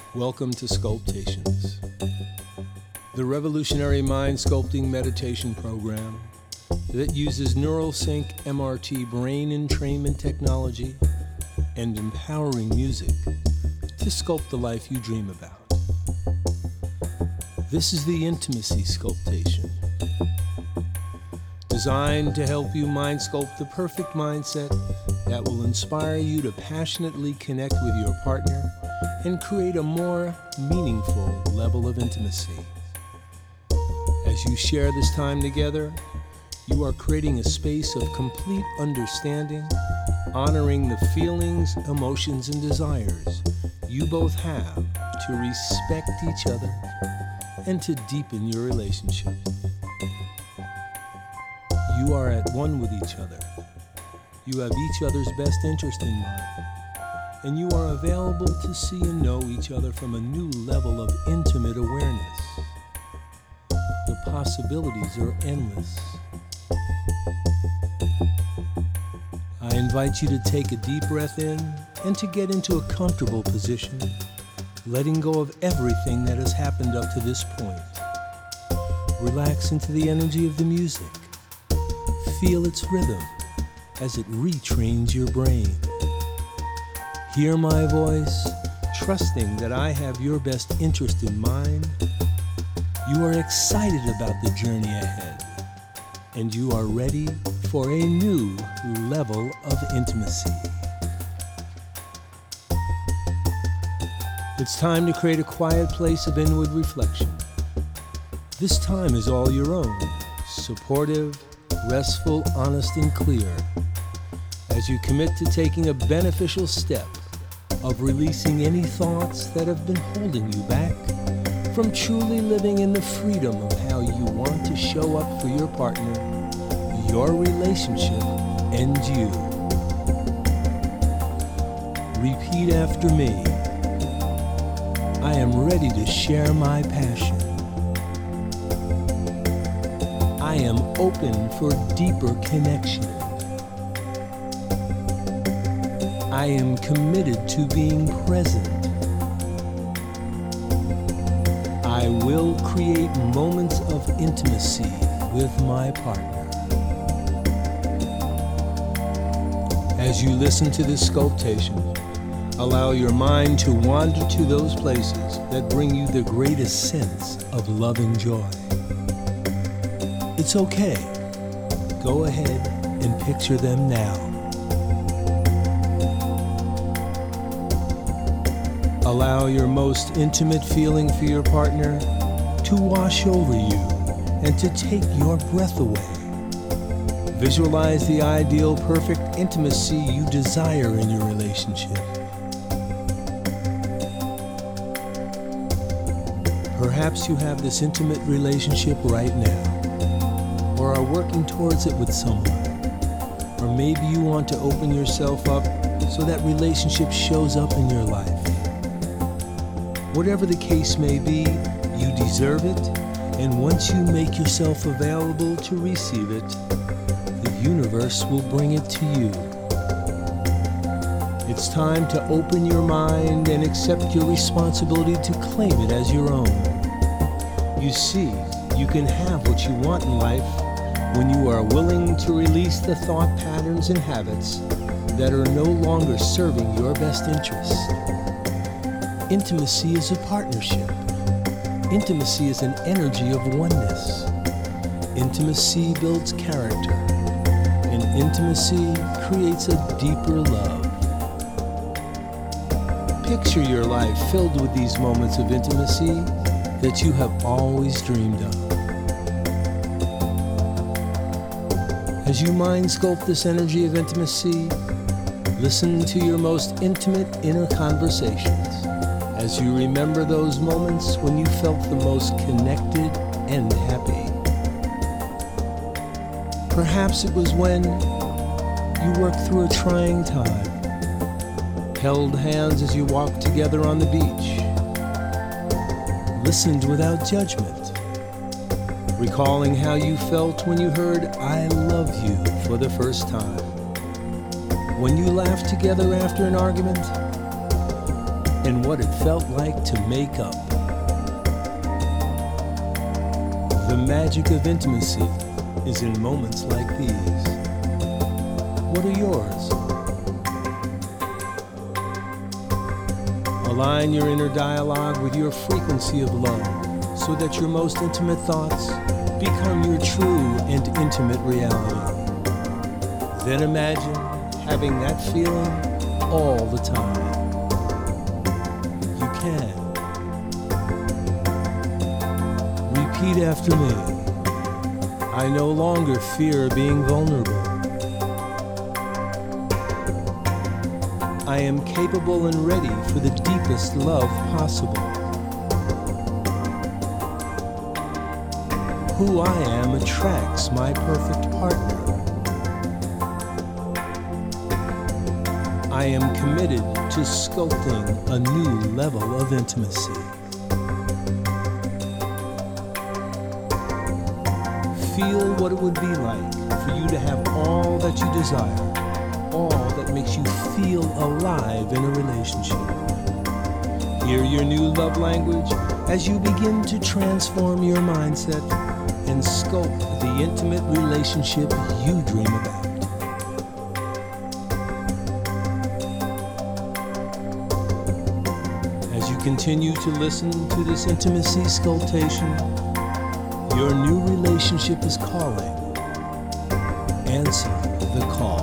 Welcome to Sculptations, the revolutionary mind sculpting meditation program that uses NeuralSync MRT brain entrainment technology and empowering music to sculpt the life you dream about. This is the Intimacy Sculptation, designed to help you mind sculpt the perfect mindset that will inspire you to passionately connect with your partner and create a more meaningful level of intimacy. As you share this time together, you are creating a space of complete understanding, honoring the feelings, emotions, and desires you both have to respect each other and to deepen your relationship. You are at one with each other. You have each other's best interest in mind, and you are available to see and know each other from a new level of intimate awareness. The possibilities are endless. I invite you to take a deep breath in and to get into a comfortable position, letting go of everything that has happened up to this point. Relax into the energy of the music. Feel its rhythm as it retrains your brain. Hear my voice, trusting that I have your best interest in mind. You are excited about the journey ahead, and you are ready for a new level of intimacy. It's time to create a quiet place of inward reflection. This time is all your own, supportive, restful, honest, and clear, as you commit to taking a beneficial step of releasing any thoughts that have been holding you back from truly living in the freedom of how you want to show up for your partner, your relationship, and you. Repeat after me. I am ready to share my passion. I am open for deeper connection. I am committed to being present. I will create moments of intimacy with my partner. As you listen to this sculptation, allow your mind to wander to those places that bring you the greatest sense of love and joy. It's okay. Go ahead and picture them now. Allow your most intimate feeling for your partner to wash over you and to take your breath away. Visualize the ideal, perfect intimacy you desire in your relationship. Perhaps you have this intimate relationship right now, or are working towards it with someone. Or maybe you want to open yourself up so that relationship shows up in your life. Whatever the case may be, you deserve it, and once you make yourself available to receive it, the universe will bring it to you. It's time to open your mind and accept your responsibility to claim it as your own. You see, you can have what you want in life when you are willing to release the thought patterns and habits that are no longer serving your best interests. Intimacy is a partnership. Intimacy is an energy of oneness. Intimacy builds character, and intimacy creates a deeper love. Picture your life filled with these moments of intimacy that you have always dreamed of. As you mind sculpt this energy of intimacy, listen to your most intimate inner conversations as you remember those moments when you felt the most connected and happy. Perhaps it was when you worked through a trying time, held hands as you walked together on the beach, listened without judgment, recalling how you felt when you heard "I love you" for the first time, when you laughed together after an argument, and what it felt like to make up. The magic of intimacy is in moments like these. What are yours? Align your inner dialogue with your frequency of love so that your most intimate thoughts become your true and intimate reality. Then imagine having that feeling all the time. You can. Repeat after me. I no longer fear being vulnerable. I am capable and ready for the deepest love possible. Who I am attracts my perfect partner. I am committed to sculpting a new level of intimacy. Feel what it would be like for you to have all that you desire, all that makes you feel alive in a relationship. Hear your new love language as you begin to transform your mindset and sculpt the intimate relationship you dream about. As you continue to listen to this intimacy sculptation, your new relationship is calling. Answer the call.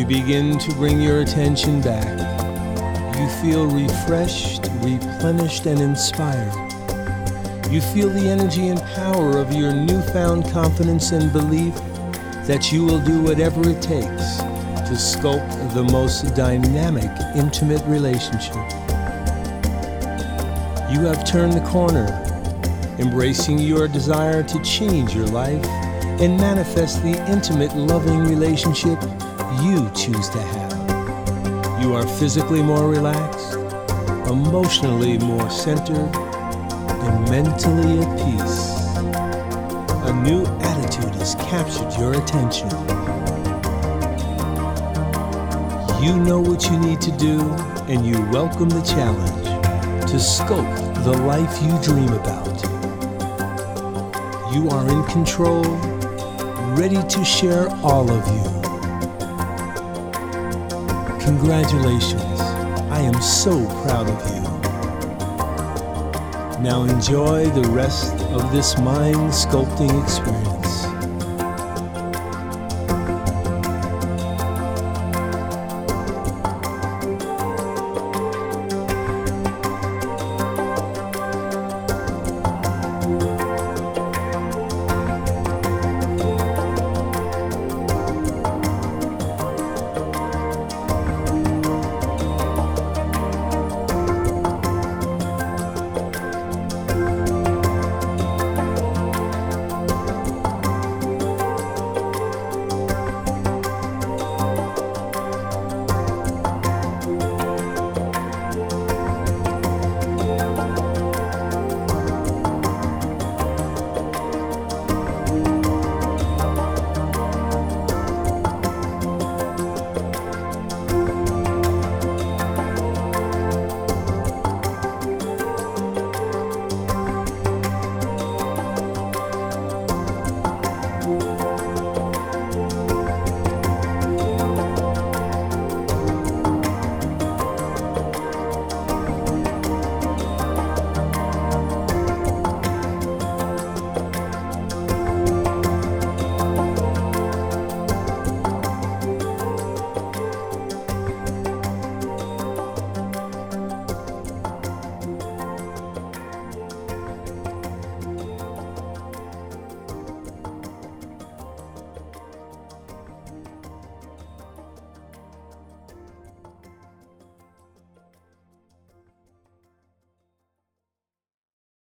begin to bring your attention back, you feel refreshed, replenished, and inspired. You feel the energy and power of your newfound confidence and belief that you will do whatever it takes to sculpt the most dynamic, intimate relationship. You have turned the corner, embracing your desire to change your life and manifest the intimate, loving relationship you choose to have. You are physically more relaxed, emotionally more centered, and mentally at peace. A new attitude has captured your attention. You know what you need to do, and you welcome the challenge to sculpt the life you dream about. You are in control, ready to share all of you. Congratulations, I am so proud of you. Now enjoy the rest of this mind-sculpting experience.